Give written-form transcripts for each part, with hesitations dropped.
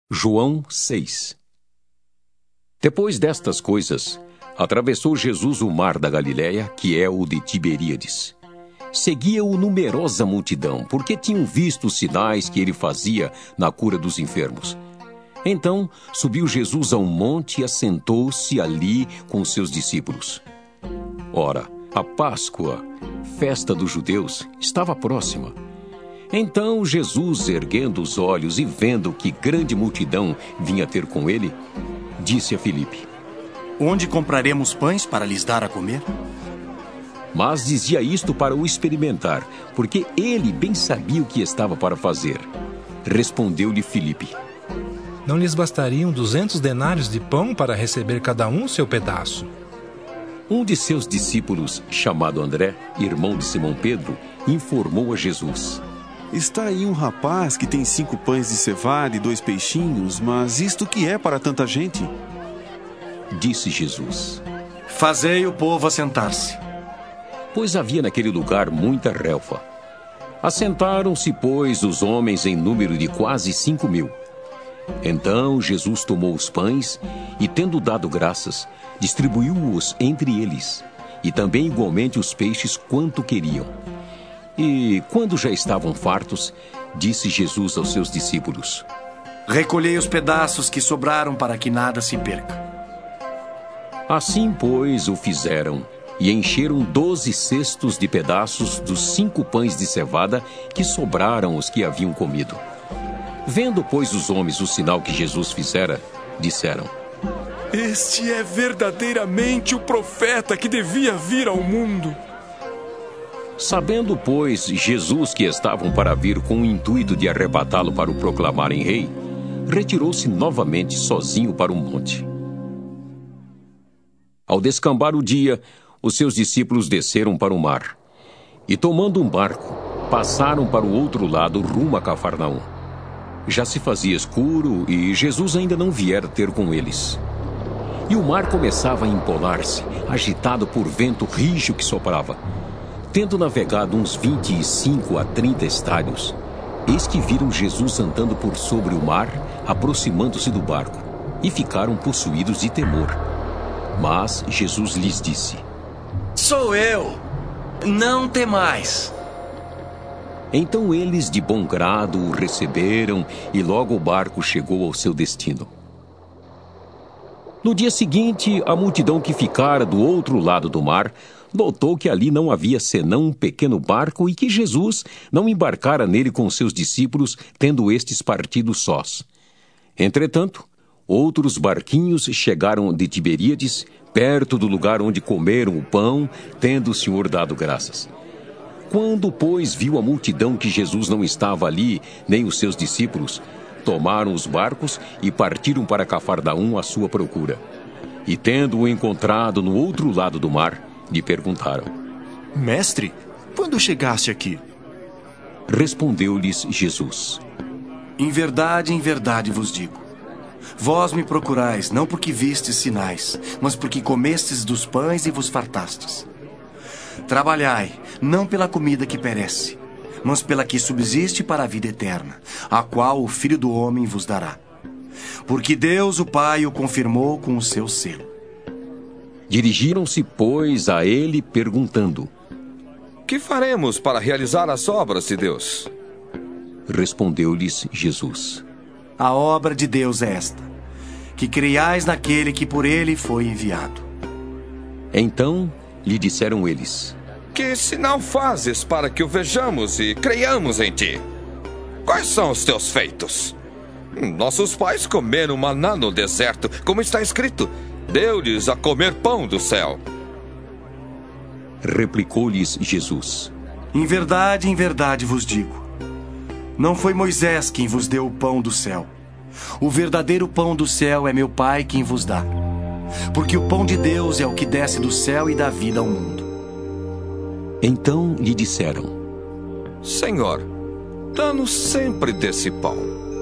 João 6. Depois destas coisas, atravessou Jesus o mar da Galileia, que é o de Tiberíades. Seguia-o numerosa multidão, porque tinham visto os sinais que ele fazia na cura dos enfermos. Então, subiu Jesus a um monte e assentou-se ali com os seus discípulos. Ora, a Páscoa, festa dos judeus, estava próxima. Então Jesus, erguendo os olhos e vendo que grande multidão vinha ter com ele, disse a Filipe: Onde compraremos pães para lhes dar a comer? Mas dizia isto para o experimentar, porque ele bem sabia o que estava para fazer. Respondeu-lhe Filipe: Não lhes bastariam 200 denários de pão para receber cada um seu pedaço? Um de seus discípulos, chamado André, irmão de Simão Pedro, informou a Jesus: Está aí um rapaz que tem 5 pães de cevada e 2 peixinhos, mas isto que é para tanta gente? Disse Jesus: Fazei o povo assentar-se. Pois havia naquele lugar muita relva. Assentaram-se, pois, os homens em número de quase 5.000. Então Jesus tomou os pães e, tendo dado graças, distribuiu-os entre eles, e também igualmente os peixes quanto queriam. E, quando já estavam fartos, disse Jesus aos seus discípulos: Recolhei os pedaços que sobraram para que nada se perca. Assim, pois, o fizeram, e encheram 12 cestos de pedaços dos 5 pães de cevada que sobraram os que haviam comido. Vendo, pois, os homens o sinal que Jesus fizera, disseram: Este é verdadeiramente o profeta que devia vir ao mundo. Sabendo, pois, Jesus que estavam para vir com o intuito de arrebatá-lo para o proclamarem rei, retirou-se novamente sozinho para um monte. Ao descambar o dia, os seus discípulos desceram para o mar, e tomando um barco, passaram para o outro lado rumo a Cafarnaum. Já se fazia escuro e Jesus ainda não viera ter com eles. E o mar começava a empolar-se, agitado por vento rígido que soprava. Tendo navegado uns 25 a 30 estádios, eis que viram Jesus andando por sobre o mar, aproximando-se do barco, e ficaram possuídos de temor. Mas Jesus lhes disse: Sou eu, não temais. Então eles de bom grado o receberam, e logo o barco chegou ao seu destino. No dia seguinte, a multidão que ficara do outro lado do mar notou que ali não havia senão um pequeno barco e que Jesus não embarcara nele com seus discípulos, tendo estes partido sós. Entretanto, outros barquinhos chegaram de Tiberíades, perto do lugar onde comeram o pão, tendo o Senhor dado graças. Quando, pois, viu a multidão que Jesus não estava ali, nem os seus discípulos, tomaram os barcos e partiram para Cafarnaum à sua procura. E tendo-o encontrado no outro lado do mar, lhe perguntaram: Mestre, quando chegaste aqui? Respondeu-lhes Jesus: em verdade vos digo, vós me procurais não porque vistes sinais, mas porque comestes dos pães e vos fartastes. Trabalhai, não pela comida que perece, mas pela que subsiste para a vida eterna, a qual o Filho do Homem vos dará. Porque Deus, o Pai, o confirmou com o seu selo. Dirigiram-se, pois, a ele, perguntando: Que faremos para realizar as obras de Deus? Respondeu-lhes Jesus: A obra de Deus é esta, que creiais naquele que por ele foi enviado. Então lhe disseram eles: Que sinal fazes para que o vejamos e creiamos em ti? Quais são os teus feitos? Nossos pais comeram maná no deserto, como está escrito: deu-lhes a comer pão do céu. Replicou-lhes Jesus: em verdade vos digo, não foi Moisés quem vos deu o pão do céu. O verdadeiro pão do céu é meu Pai quem vos dá. Porque o pão de Deus é o que desce do céu e dá vida ao mundo. Então lhe disseram: Senhor, dá-nos sempre desse pão.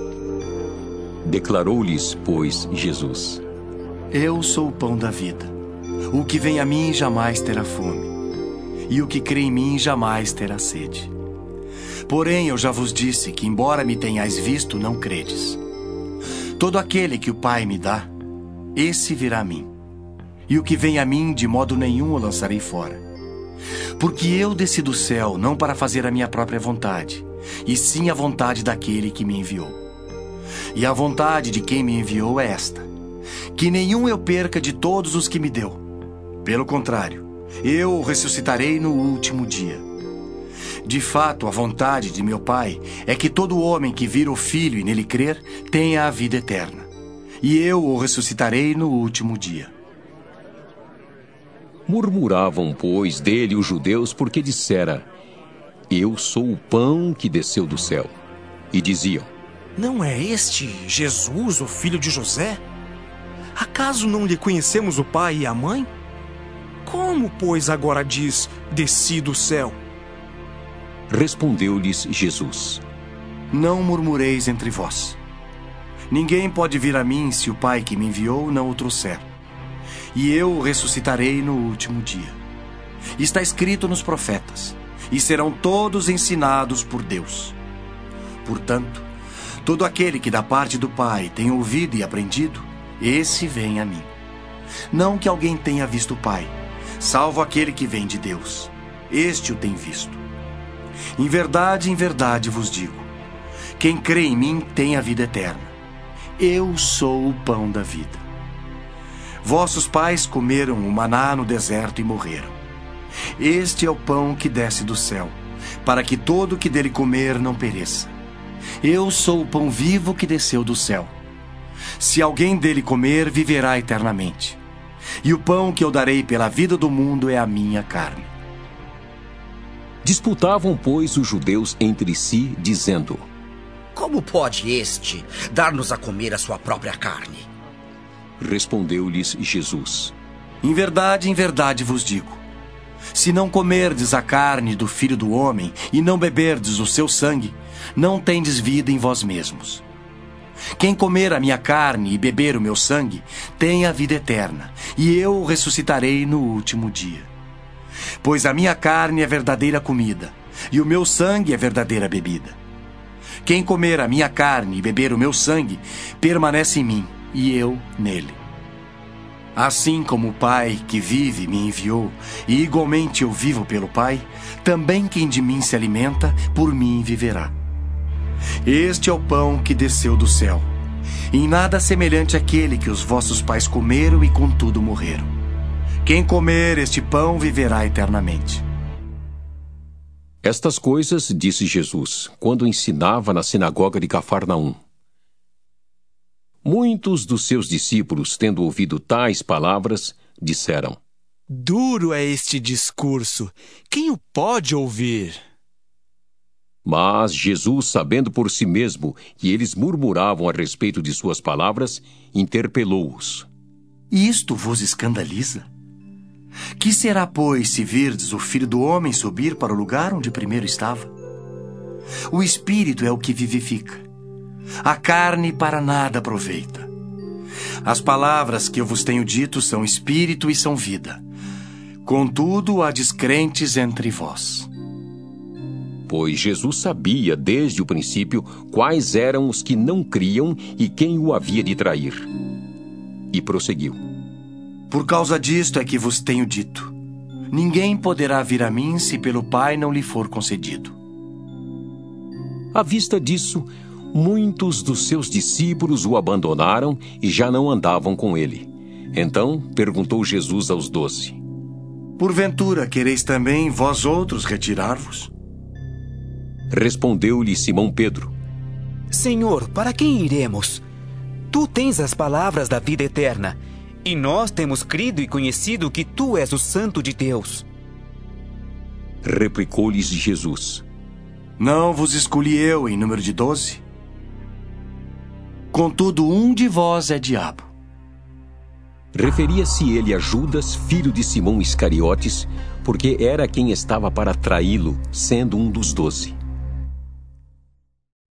Declarou-lhes, pois, Jesus: Eu sou o pão da vida. O que vem a mim jamais terá fome, e o que crê em mim jamais terá sede. Porém, eu já vos disse que, embora me tenhais visto, não credes. Todo aquele que o Pai me dá, esse virá a mim. E o que vem a mim, de modo nenhum o lançarei fora. Porque eu desci do céu não para fazer a minha própria vontade, e sim a vontade daquele que me enviou. E a vontade de quem me enviou é esta: que nenhum eu perca de todos os que me deu. Pelo contrário, eu o ressuscitarei no último dia. De fato, a vontade de meu Pai é que todo homem que vira o Filho e nele crer tenha a vida eterna. E eu o ressuscitarei no último dia. Murmuravam, pois, dele os judeus, porque dissera: Eu sou o pão que desceu do céu. E diziam: Não é este Jesus, o filho de José? Acaso não lhe conhecemos o pai e a mãe? Como, pois, agora diz, desci do céu? Respondeu-lhes Jesus: Não murmureis entre vós. Ninguém pode vir a mim se o Pai que me enviou não o trouxer. E eu o ressuscitarei no último dia. Está escrito nos profetas, e serão todos ensinados por Deus. Portanto, todo aquele que da parte do Pai tem ouvido e aprendido, esse vem a mim. Não que alguém tenha visto o Pai, salvo aquele que vem de Deus. Este o tem visto. Em verdade vos digo: quem crê em mim tem a vida eterna. Eu sou o pão da vida. Vossos pais comeram o maná no deserto e morreram. Este é o pão que desce do céu, para que todo que dele comer não pereça. Eu sou o pão vivo que desceu do céu. Se alguém dele comer, viverá eternamente. E o pão que eu darei pela vida do mundo é a minha carne. Disputavam, pois, os judeus entre si, dizendo: Como pode este dar-nos a comer a sua própria carne? Respondeu-lhes Jesus: em verdade vos digo: se não comerdes a carne do Filho do Homem e não beberdes o seu sangue, não tendes vida em vós mesmos. Quem comer a minha carne e beber o meu sangue, tem a vida eterna, e eu o ressuscitarei no último dia. Pois a minha carne é verdadeira comida, e o meu sangue é verdadeira bebida. Quem comer a minha carne e beber o meu sangue, permanece em mim, e eu nele. Assim como o Pai que vive me enviou, e igualmente eu vivo pelo Pai, também quem de mim se alimenta, por mim viverá. Este é o pão que desceu do céu, em nada semelhante àquele que os vossos pais comeram e contudo morreram. Quem comer este pão viverá eternamente. Estas coisas disse Jesus, quando ensinava na sinagoga de Cafarnaum. Muitos dos seus discípulos, tendo ouvido tais palavras, disseram: Duro é este discurso. Quem o pode ouvir? Mas Jesus, sabendo por si mesmo que eles murmuravam a respeito de suas palavras, interpelou-os: Isto vos escandaliza? Que será, pois, se virdes o Filho do Homem subir para o lugar onde primeiro estava? O Espírito é o que vivifica. A carne para nada aproveita. As palavras que eu vos tenho dito são espírito e são vida. Contudo, há descrentes entre vós. Pois Jesus sabia desde o princípio quais eram os que não criam e quem o havia de trair. E prosseguiu: Por causa disto é que vos tenho dito: ninguém poderá vir a mim se pelo Pai não lhe for concedido. À vista disso, muitos dos seus discípulos o abandonaram e já não andavam com ele. Então perguntou Jesus aos 12: Porventura quereis também vós outros retirar-vos? Respondeu-lhe Simão Pedro: Senhor, para quem iremos? Tu tens as palavras da vida eterna, e nós temos crido e conhecido que tu és o Santo de Deus. Replicou-lhes Jesus: Não vos escolhi eu em número de 12? Contudo, um de vós é diabo. Referia-se ele a Judas, filho de Simão Iscariotes, porque era quem estava para traí-lo, sendo um dos 12.